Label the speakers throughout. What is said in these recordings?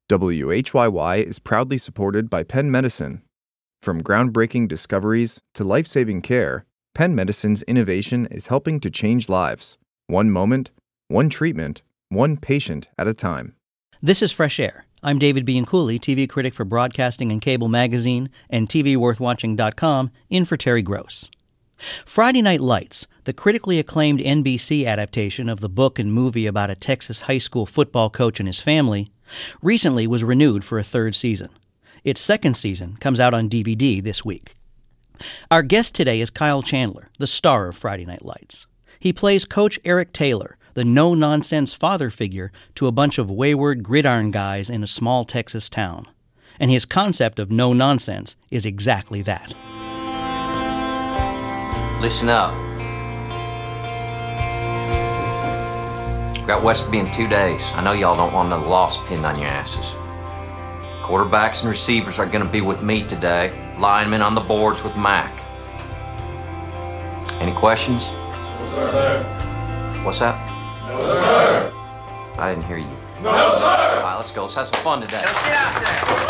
Speaker 1: WHYY is proudly supported by Penn Medicine. From groundbreaking discoveries to life-saving care, Penn Medicine's innovation is helping to change lives. One moment, one treatment, one patient at a time.
Speaker 2: This is Fresh Air. I'm David Bianculli, TV critic for Broadcasting and Cable Magazine and TVWorthWatching.com, in for Terry Gross. Friday Night Lights, the critically acclaimed NBC adaptation of the book and movie about a Texas high school football coach and his family, recently was renewed for a third season. Its second season comes out on DVD this week. Our guest today is Kyle Chandler, the star of Friday Night Lights. He plays Coach Eric Taylor, the no-nonsense father figure to a bunch of wayward gridiron guys in a small Texas town. And his concept of no-nonsense is exactly that.
Speaker 3: Listen up. Got Westerby in 2 days. I know y'all don't want another loss pinned on your asses. Quarterbacks and receivers are going to be with me today. Linemen on the boards with Mac. Any questions?
Speaker 4: No, sir.
Speaker 3: What's that?
Speaker 4: No, sir.
Speaker 3: I didn't hear you.
Speaker 4: No, sir.
Speaker 3: All right, let's go. Let's have some fun today. Let's get out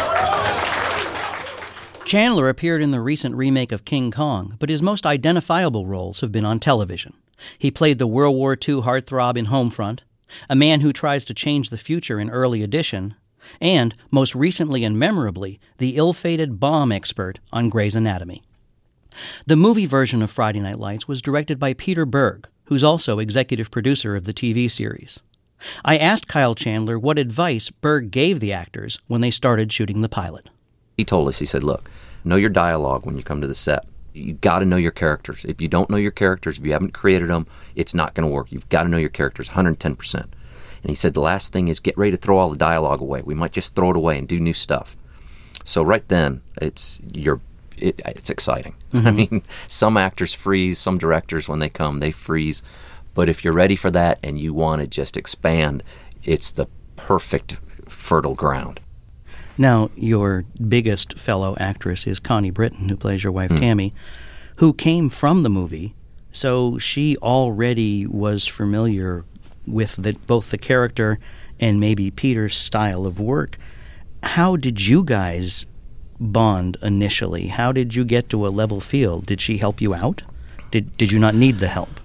Speaker 3: there.
Speaker 2: Chandler appeared in the recent remake of King Kong, but his most identifiable roles have been on television. He played the World War II heartthrob in Homefront, a man who tries to change the future in Early Edition, and, most recently and memorably, the ill-fated bomb expert on Grey's Anatomy. The movie version of Friday Night Lights was directed by Peter Berg, who's also executive producer of the TV series. I asked Kyle Chandler what advice Berg gave the actors when they started shooting the pilot.
Speaker 3: He told us, he said, look, know your dialogue when you come to the set. You got to know your characters. If you don't know your characters, if you haven't created them, it's not going to work. You've got to know your characters 110%. And he said the last thing is get ready to throw all the dialogue away. We might just throw it away and do new stuff. So right then, it's exciting. Mm-hmm. I mean, some actors freeze, some directors, when they come, they freeze. But if you're ready for that and you want to just expand, it's the perfect fertile ground.
Speaker 2: Now, your biggest fellow actress is Connie Britton, who plays your wife, Tammy, who came from the movie, so she already was familiar with both the character and maybe Peter's style of work. How did you guys bond initially? How did you get to a level field? Did she help you out? Did you not need the help?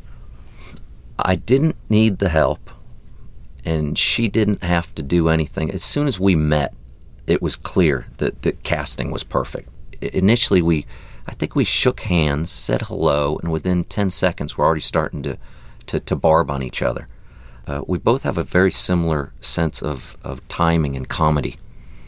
Speaker 3: I didn't need the help, and she didn't have to do anything. As soon as we met, it was clear that the casting was perfect. Initially, I think we shook hands, said hello, and within 10 seconds, we're already starting to barb on each other. We both have a very similar sense of timing and comedy,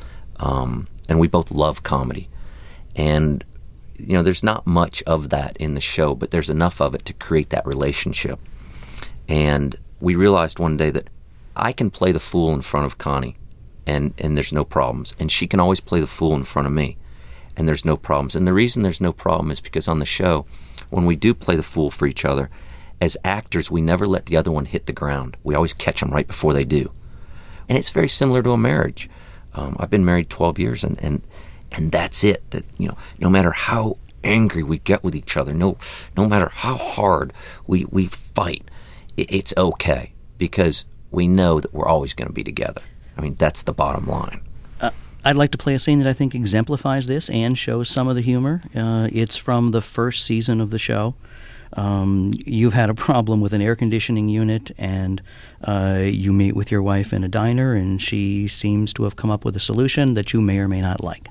Speaker 3: and we both love comedy. And, you know, there's not much of that in the show, but there's enough of it to create that relationship. And we realized one day that I can play the fool in front of Connie, and there's no problems. And she can always play the fool in front of me, and there's no problems. And the reason there's no problem is because on the show, when we do play the fool for each other, as actors, we never let the other one hit the ground. We always catch them right before they do. And it's very similar to a marriage. I've been married 12 years, and that's it. That, you know, no matter how angry we get with each other, no matter how hard we fight, it's okay, because we know that we're always going to be together. I mean, that's the bottom line.
Speaker 2: I'd like to play a scene that I think exemplifies this and shows some of the humor. It's from the first season of the show. You've had a problem with an air conditioning unit, and you meet with your wife in a diner, and she seems to have come up with a solution that you may or may not like.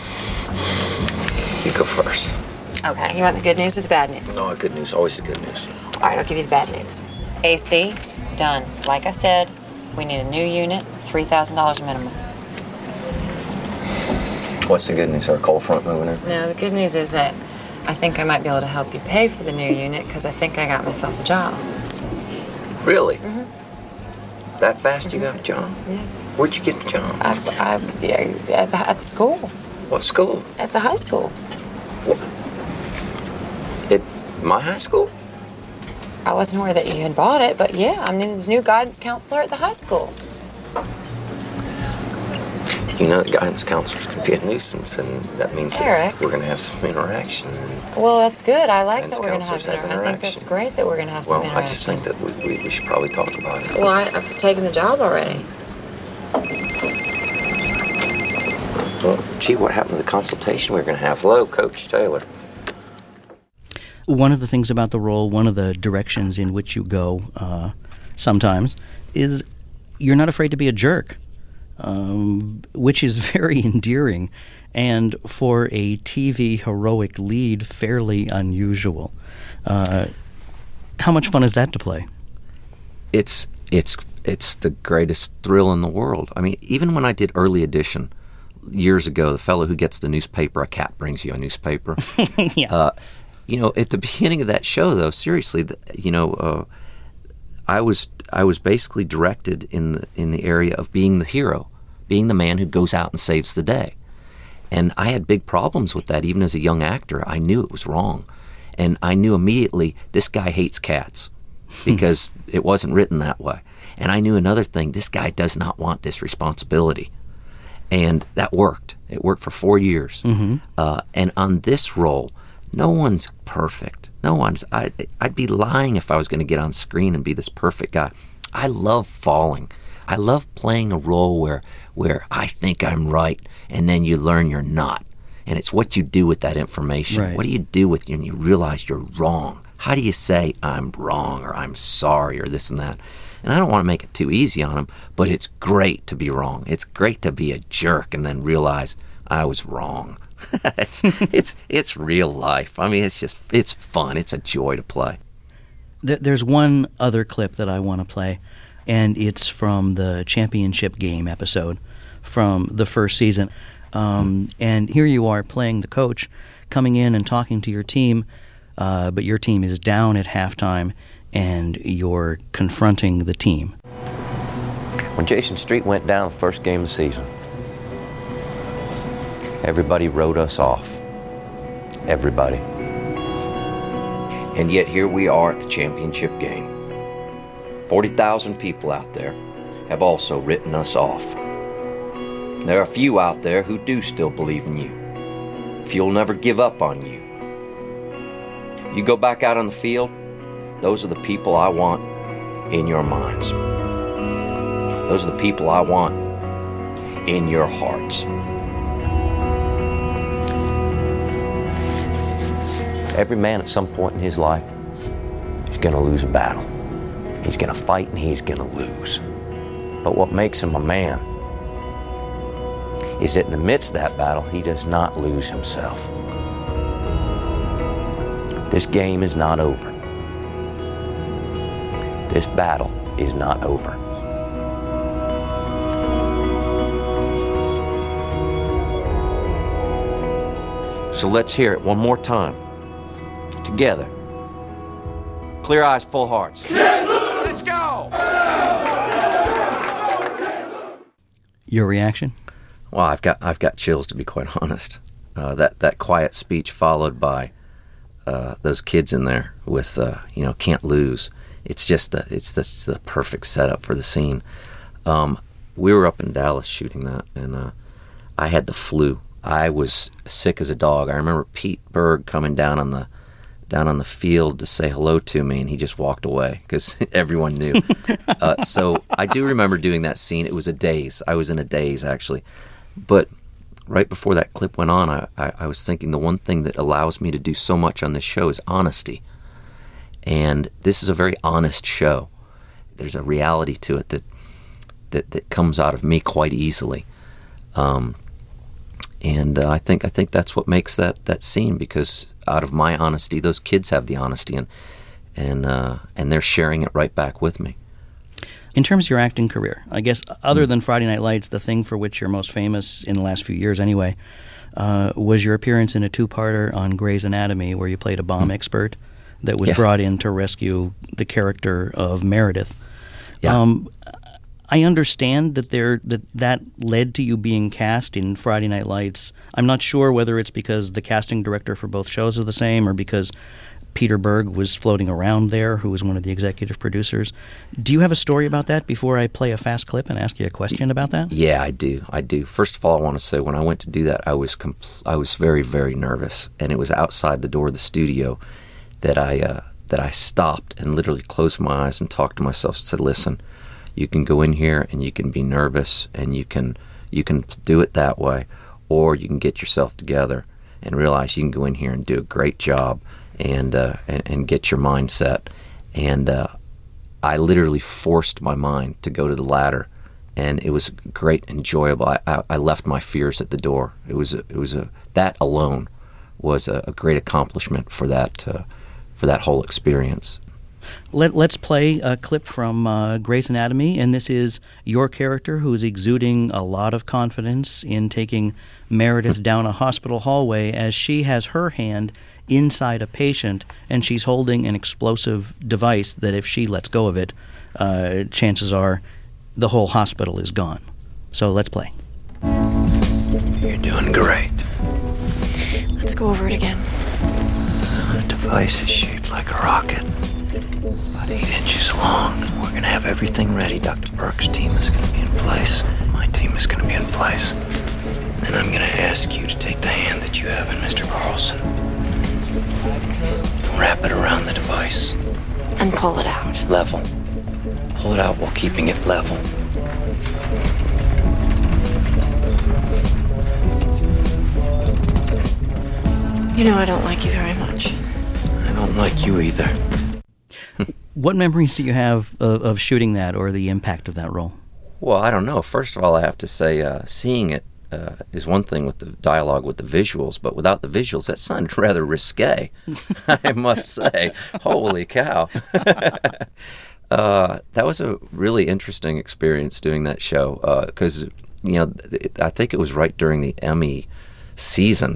Speaker 3: You go first.
Speaker 5: Okay, you want the good news or the bad news?
Speaker 3: No, good news. Always the good news.
Speaker 5: All right, I'll give you the bad news. AC, done. Like I said, we need a new unit, $3,000 minimum.
Speaker 3: What's the good news? Our cold front moving in?
Speaker 5: No, the good news is that I think I might be able to help you pay for the new unit because I think I got myself a job.
Speaker 3: Really? Mm-hmm. That fast you got a job?
Speaker 5: Yeah.
Speaker 3: Where'd you get the job?
Speaker 5: At the school.
Speaker 3: What school?
Speaker 5: At the high school.
Speaker 3: What? At my high school?
Speaker 5: I wasn't aware that you had bought it, but yeah, I'm the new guidance counselor at the high school.
Speaker 3: You know that guidance counselors can be a nuisance, and that means that we're going to have some interaction.
Speaker 5: Well, that's good. I like that we're going to have interaction. I think that's great that we're going to have some interaction.
Speaker 3: Well, I just think that we should probably talk about it.
Speaker 5: Well, I've taken the job already.
Speaker 3: Well, gee, what happened to the consultation we were going to have? Hello, Coach Taylor.
Speaker 2: One of the things about the role, one of the directions in which you go sometimes, is you're not afraid to be a jerk, which is very endearing and for a TV heroic lead, fairly unusual. How much fun is that to play?
Speaker 3: It's the greatest thrill in the world. I mean, even when I did Early Edition years ago, the fellow who gets the newspaper, a cat brings you a newspaper.
Speaker 2: Yeah.
Speaker 3: At the beginning of that show, though, seriously, I was basically directed in the area of being the hero, being the man who goes out and saves the day. And I had big problems with that. Even as a young actor, I knew it was wrong. And I knew immediately this guy hates cats because it wasn't written that way. And I knew another thing, this guy does not want this responsibility. And that worked. It worked for 4 years. Mm-hmm. And on this role, no one's perfect. No one's. I'd be lying if I was going to get on screen and be this perfect guy. I love falling. I love playing a role where I think I'm right, and then you learn you're not. And it's what you do with that information.
Speaker 2: Right.
Speaker 3: What do you do with it when you realize you're wrong? How do you say I'm wrong or I'm sorry or this and that? And I don't want to make it too easy on them, but it's great to be wrong. It's great to be a jerk and then realize I was wrong. It's real life. I mean, it's fun. It's a joy to play.
Speaker 2: There's one other clip that I want to play, and it's from the championship game episode from the first season. And here you are playing the coach, coming in and talking to your team, but your team is down at halftime, and you're confronting the team.
Speaker 3: When Jason Street went down the first game of the season, everybody wrote us off. Everybody. And yet here we are at the championship game. 40,000 people out there have also written us off. There are a few out there who do still believe in you. Few will never give up on you. You go back out on the field, those are the people I want in your minds. Those are the people I want in your hearts. Every man at some point in his life is going to lose a battle. He's going to fight and he's going to lose. But what makes him a man is that in the midst of that battle, he does not lose himself. This game is not over. This battle is not over. So let's hear it one more time. Together. Clear eyes, full hearts. Let's go!
Speaker 2: Your reaction?
Speaker 3: Well, I've got chills, to be quite honest. That quiet speech followed by those kids in there with can't lose. It's the perfect setup for the scene. We were up in Dallas shooting that, and I had the flu. I was sick as a dog. I remember Pete Berg coming down on the field to say hello to me, and he just walked away because everyone knew. So I do remember doing that scene. It was a daze. I was in a daze, actually. But right before that clip went on, I was thinking the one thing that allows me to do so much on this show is honesty. And this is a very honest show. There's a reality to it that comes out of me quite easily. And I think that's what makes that scene, because out of my honesty, those kids have the honesty, and they're sharing it right back with me.
Speaker 2: In terms of your acting career, I guess other than Friday Night Lights, the thing for which you're most famous in the last few years anyway, was your appearance in a two-parter on Grey's Anatomy where you played a bomb expert that was brought in to rescue the character of Meredith. Yeah. I understand that led to you being cast in Friday Night Lights. I'm not sure whether it's because the casting director for both shows are the same or because Peter Berg was floating around there, who was one of the executive producers. Do you have a story about that before I play a fast clip and ask you a question about that? Yeah,
Speaker 3: I do. First of all, I want to say when I went to do that, I was very, very nervous, and it was outside the door of the studio that I stopped and literally closed my eyes and talked to myself and said, "Listen, you can go in here and you can be nervous and you can do it that way, or you can get yourself together and realize you can go in here and do a great job and get your mindset. And I literally forced my mind to go to the latter, and it was great, enjoyable. I left my fears at the door. That alone was a great accomplishment for that whole experience.
Speaker 2: Let's play a clip from Grey's Anatomy, and this is your character who's exuding a lot of confidence in taking Meredith down a hospital hallway as she has her hand inside a patient, and she's holding an explosive device that if she lets go of it, chances are the whole hospital is gone. So let's play.
Speaker 6: You're doing great.
Speaker 7: Let's go over it again.
Speaker 6: The device is shaped like a rocket. It's about 8 inches long. We're going to have everything ready. Dr. Burke's team is going to be in place. My team is going to be in place. And I'm going to ask you to take the hand that you have in Mr. Carlson. Wrap it around the device.
Speaker 7: And pull it out.
Speaker 6: Level. Pull it out while keeping it level.
Speaker 7: You know I don't like you very much.
Speaker 6: I don't like you either.
Speaker 2: What memories do you have of shooting that or the impact of that role?
Speaker 3: Well, I don't know. First of all, I have to say seeing it is one thing with the dialogue, with the visuals, but without the visuals, that sounded rather risque, I must say. Holy cow. That was a really interesting experience doing that show because, I think it was right during the Emmy season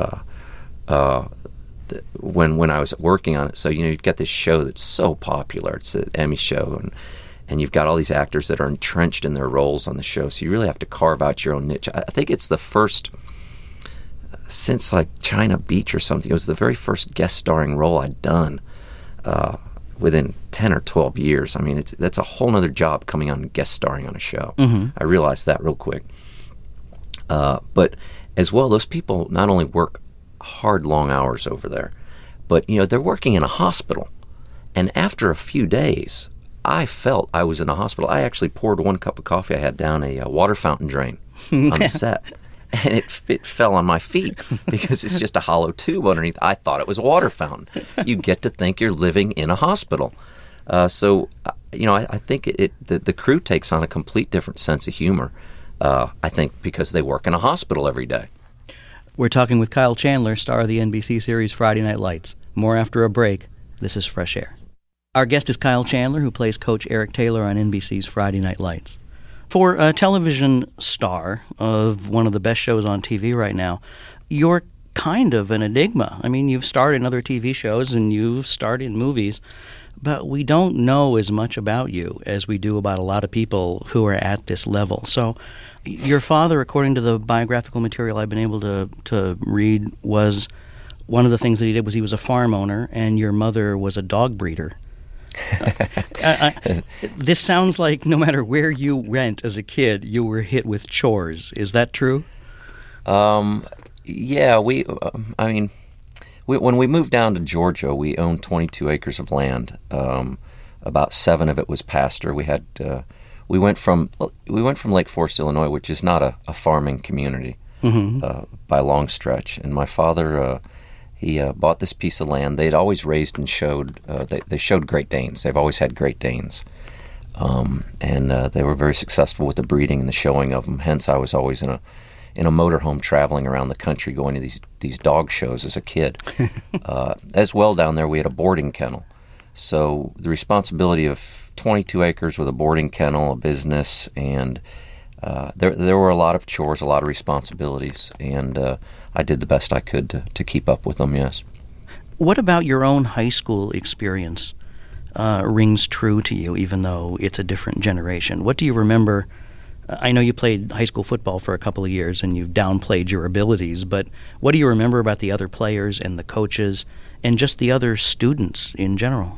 Speaker 3: when I was working on it. So, you've got this show that's so popular. It's an Emmy show, and you've got all these actors that are entrenched in their roles on the show, so you really have to carve out your own niche. I think it's the first, since like China Beach or something, it was the very first guest starring role I'd done within 10 or 12 years. I mean, that's a whole nother job coming on and guest starring on a show. Mm-hmm. I realized that real quick. But as well, those people not only work hard, long hours over there, but, they're working in a hospital. And after a few days, I felt I was in a hospital. I actually poured one cup of coffee I had down a water fountain drain on the set. And it fell on my feet because it's just a hollow tube underneath. I thought it was a water fountain. You get to think you're living in a hospital. So I think the crew takes on a complete different sense of humor, I think, because they work in a hospital every day.
Speaker 2: We're talking with Kyle Chandler, star of the NBC series Friday Night Lights. More after a break. This is Fresh Air. Our guest is Kyle Chandler, who plays Coach Eric Taylor on NBC's Friday Night Lights. For a television star of one of the best shows on TV right now, you're kind of an enigma. I mean, you've starred in other TV shows and you've starred in movies, but we don't know as much about you as we do about a lot of people who are at this level. So your father, according to the biographical material I've been able to read, was one of the things that he did was he was a farm owner, and your mother was a dog breeder. This sounds like no matter where you went as a kid, you were hit with chores. Is that true?
Speaker 3: Yeah, when we moved down to Georgia, we owned 22 acres of land. About 7 of it was pasture. We went from Lake Forest, Illinois, which is not a farming community by a long stretch. And my father, he bought this piece of land. They'd always raised and showed. They showed Great Danes. They've always had Great Danes, and they were very successful with the breeding and the showing of them. Hence, I was always in a motorhome traveling around the country, going to these dog shows as a kid. As well, down there we had a boarding kennel. So the responsibility of 22 acres with a boarding kennel, a business, and there were a lot of chores, a lot of responsibilities, and I did the best I could to keep up with them, yes.
Speaker 2: What about your own high school experience rings true to you, even though it's a different generation? What do you remember? I know you played high school football for a couple of years and you've downplayed your abilities, but what do you remember about the other players and the coaches and just the other students in general?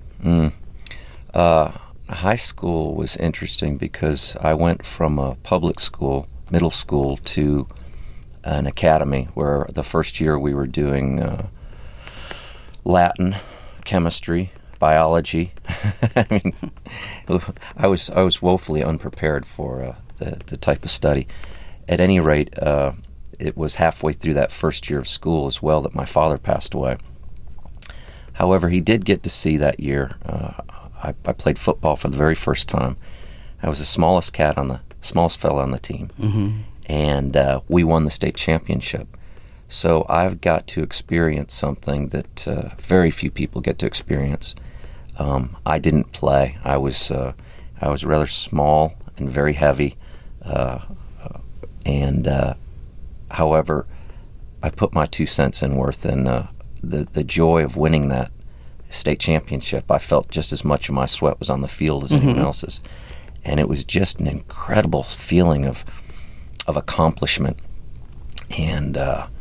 Speaker 3: High school was interesting because I went from a public school, middle school, to an academy where the first year we were doing Latin, chemistry, biology. I mean, I was woefully unprepared for the type of study. At any rate, it was halfway through that first year of school as well that my father passed away. However, he did get to see that year. I played football for the very first time. I was the smallest fella on the team, and we won the state championship. So I've got to experience something that very few people get to experience. I didn't play. I was rather small and very heavy, however, I put my 2 cents in worth, and the joy of winning that state championship, I felt just as much of my sweat was on the field as anyone else's, and it was just an incredible feeling of accomplishment, and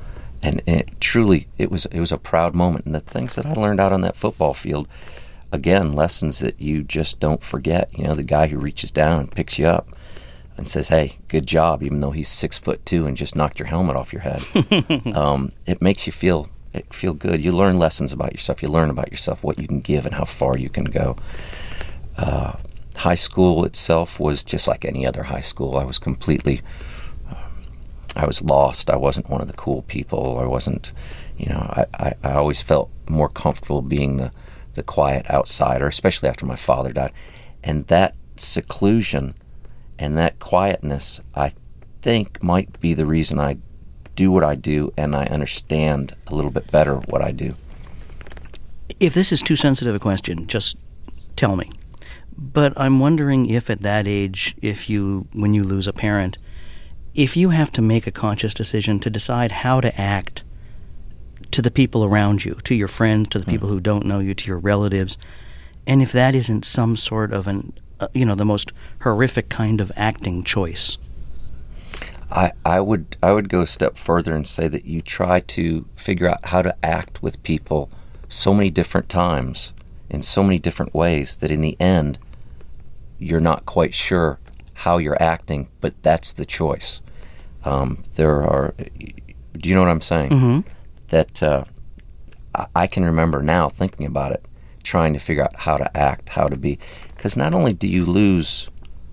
Speaker 3: it was a proud moment. And the things that I learned out on that football field, again, lessons that you just don't forget. You know, the guy who reaches down and picks you up and says, "Hey, good job," even though he's 6'2" and just knocked your helmet off your head. It makes you feel good. You learn lessons about yourself. You learn about yourself, what you can give and how far you can go. High school itself was just like any other high school. I was I was lost. I wasn't one of the cool people. I wasn't, I always felt more comfortable being the quiet outsider, especially after my father died. And that seclusion and that quietness, I think, might be the reason I do what I do, and I understand a little bit better what I do.
Speaker 2: If this is too sensitive a question, just tell me. But I'm wondering if at that age, when you lose a parent, if you have to make a conscious decision to decide how to act to the people around you, to your friends, to the people who don't know you, to your relatives, and if that isn't some sort of the most horrific kind of acting choice.
Speaker 3: I would go a step further and say that you try to figure out how to act with people so many different times in so many different ways that in the end you're not quite sure how you're acting, but that's the choice. Do you know what I'm saying? Mm-hmm. That I can remember now thinking about it, trying to figure out how to act, how to be. Because not only do you lose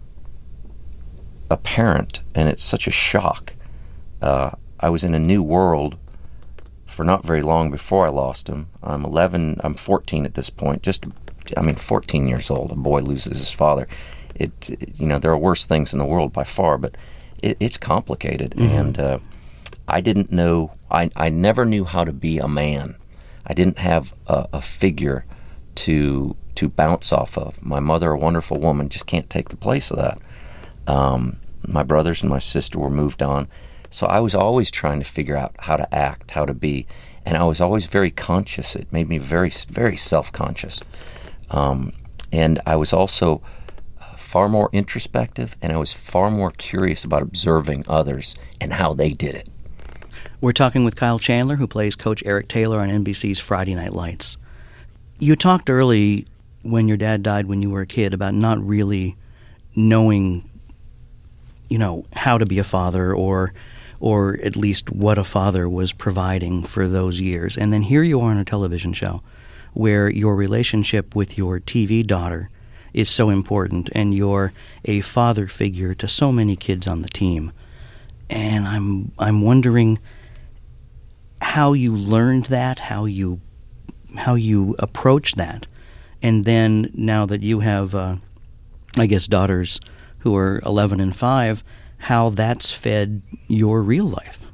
Speaker 3: a parent, and it's such a shock. I was in a new world for not very long before I lost him. I'm 14 at this point. 14 years old. A boy loses his father. There are worse things in the world by far, but it's complicated. Mm-hmm. And I didn't know. I never knew how to be a man. I didn't have a figure to bounce off of. My mother, a wonderful woman, just can't take the place of that. My brothers and my sister were moved on. So I was always trying to figure out how to act, how to be. And I was always very conscious. It made me very, very self-conscious. And I was also far more introspective, and I was far more curious about observing others and how they did it.
Speaker 2: We're talking with Kyle Chandler, who plays Coach Eric Taylor on NBC's Friday Night Lights. You talked early when your dad died when you were a kid about not really knowing, how to be a father or at least what a father was providing for those years. And then here you are on a television show where your relationship with your TV daughter is so important and you're a father figure to so many kids on the team. And I'm wondering how you learned that, how you approached that. And then now that you have, daughters who are 11 and 5, how that's fed your real life.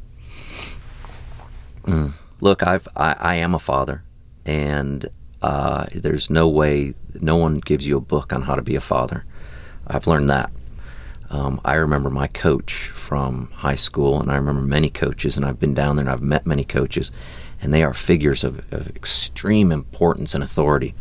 Speaker 3: Look, I am a father, and there's no way, no one gives you a book on how to be a father. I've learned that. I remember my coach from high school, and I remember many coaches, and I've been down there and I've met many coaches, and they are figures of extreme importance and authority.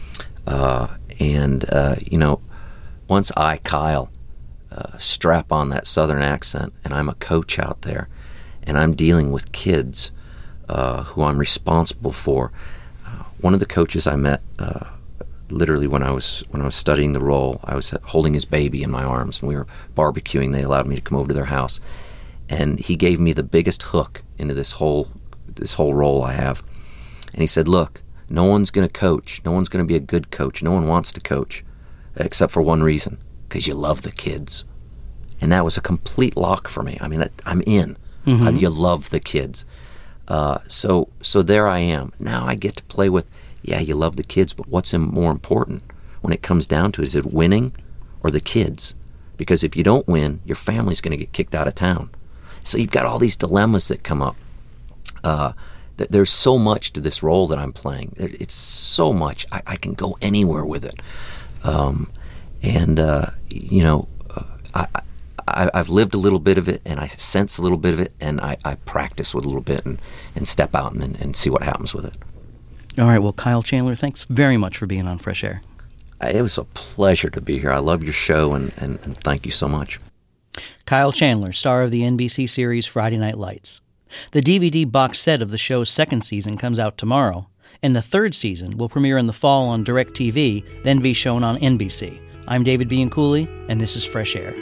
Speaker 3: Once I, Kyle, strap on that Southern accent, and I'm a coach out there, and I'm dealing with kids who I'm responsible for. One of the coaches I met, literally when I was studying the role, I was holding his baby in my arms, and we were barbecuing. They allowed me to come over to their house, and he gave me the biggest hook into this whole role I have. And he said, "Look, no one's going to coach. No one's going to be a good coach. No one wants to coach, except for one reason: because you love the kids." And that was a complete lock for me. I mean, I'm in. You love the kids. So there I am. Now I get to play with, you love the kids, but what's more important when it comes down to it? Is it winning or the kids? Because if you don't win, your family's going to get kicked out of town. So you've got all these dilemmas that come up. There's so much to this role that I'm playing. It's so much. I can go anywhere with it. I've lived a little bit of it, and I sense a little bit of it, and I practice with a little bit and step out and see what happens with it.
Speaker 2: All right. Well, Kyle Chandler, thanks very much for being on Fresh Air.
Speaker 3: It was a pleasure to be here. I love your show, and thank you so much.
Speaker 2: Kyle Chandler, star of the NBC series Friday Night Lights. The DVD box set of the show's second season comes out tomorrow, and the third season will premiere in the fall on DirecTV, then be shown on NBC. I'm David Bianculli, and this is Fresh Air.